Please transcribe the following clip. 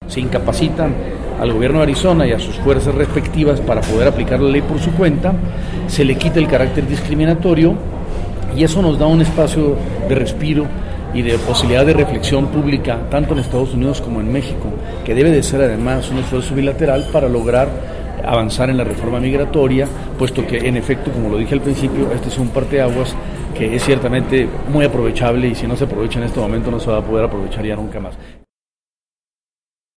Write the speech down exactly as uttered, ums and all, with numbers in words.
Se incapacitan al gobierno de Arizona y a sus fuerzas respectivas para poder aplicar la ley por su cuenta, se le quita el carácter discriminatorio y eso nos da un espacio de respiro y de posibilidad de reflexión pública, tanto en Estados Unidos como en México, que debe de ser además un esfuerzo bilateral para lograr avanzar en la reforma migratoria, puesto que en efecto, como lo dije al principio, este es un parteaguas que es ciertamente muy aprovechable y si no se aprovecha en este momento no se va a poder aprovechar ya nunca más.